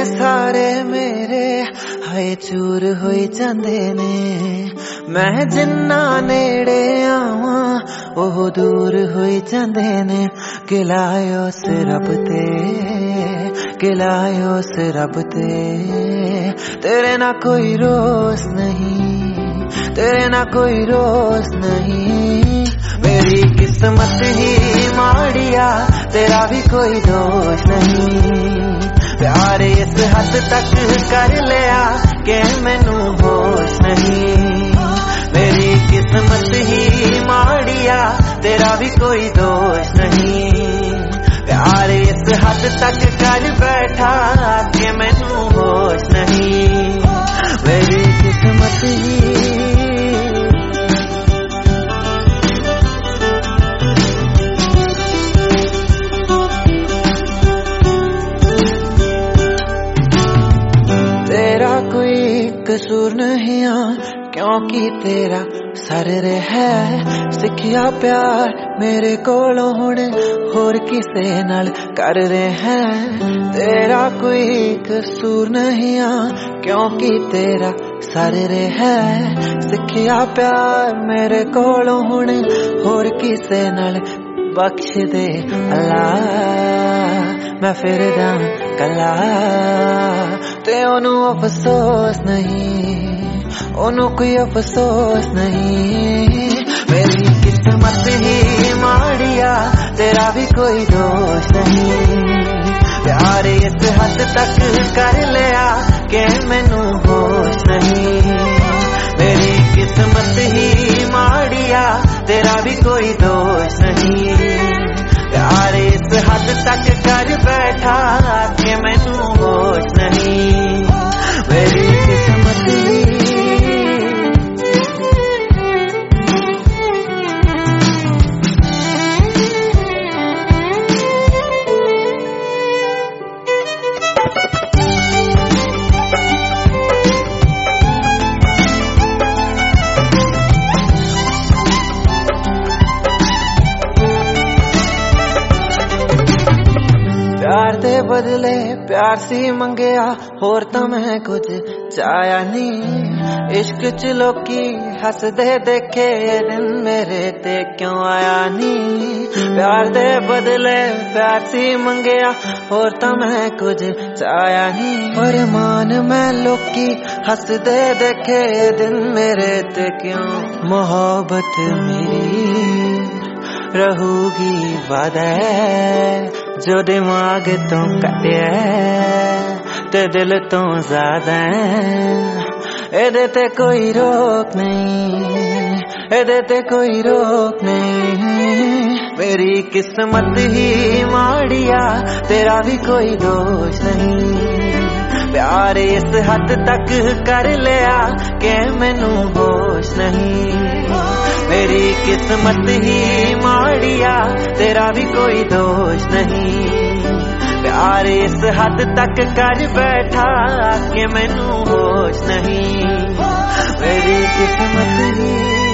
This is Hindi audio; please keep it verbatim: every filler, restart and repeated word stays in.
सारे मेरे हाय चूर होई जांदे ने। मैं जिन्ना नेड़े आवां ओह दूर होई जांदे ने। गिलायो से रब ते, गिलायो से रब ते, तेरे ना कोई रोज नहीं, तेरे ना कोई रोज नहीं। मेरी किस्मत ही माड़िया, तेरा भी कोई दोष नहीं। प्यार इस हद तक कर लिया कि मैनू होश नहीं। मेरी किस्मत ही माड़िया, तेरा भी कोई दोष नहीं। प्यार इस हद तक कर बैठा कि मैनू होश नहीं। मेरी किस्मत ही कसूर नहीं आ, क्योंकि तेरा सर रे है। सिखिया प्यार मेरे कोलों हुणे होर किसे नाल कर रहे हैं। तेरा कोई कसूर नहीं आ, क्योंकि तेरा सर रे है। सिखिया प्यार मेरे कोलों हुणे होर किसे नाल बख्श दे अल्लाह। मैं फिरदा कला ते ओनू अफसोस नहीं, ओनू कोई अफसोस नहीं। मेरी किस्मत ही माड़िया, तेरा भी कोई दोष नहीं। प्यार इस हद तक कर लिया कि मैनू होश नहीं। मेरी किस्मत ही माड़िया, तेरा भी कोई दोष नहीं। प्यार इस हद तक कर बैठा कि मैनू होश नहीं। मेरी किस्मत ही प्यार दे बदले प्यार सी मंगया, होर तां मैं कुछ चाया नहीं। इश्क च लोकी हसदे देखे दिन मेरे ते क्यों आया नहीं। प्यार दे बदले प्यार सी मंगया, होर तां मैं कुछ चाया नहीं। पर मान मैं लोकी हसदे देखे दिन मेरे ते क्यों। मोहब्बत मेरी रहूगी वादा जो दिमाग तो कटिया ते दिल तो ज्यादा। एदे ते कोई रोक नहीं, एदे ते कोई रोक नहीं। मेरी किस्मत ही माड़िया, तेरा भी कोई दोष नहीं। प्यार इस हद तक कर लिया कि मैनू होश नहीं। मेरी किस्मत ही माड़िया, तेरा भी कोई दोष नहीं। प्यार इस हद तक कर बैठा कि मैनू होश नहीं। मेरी किस्मत ही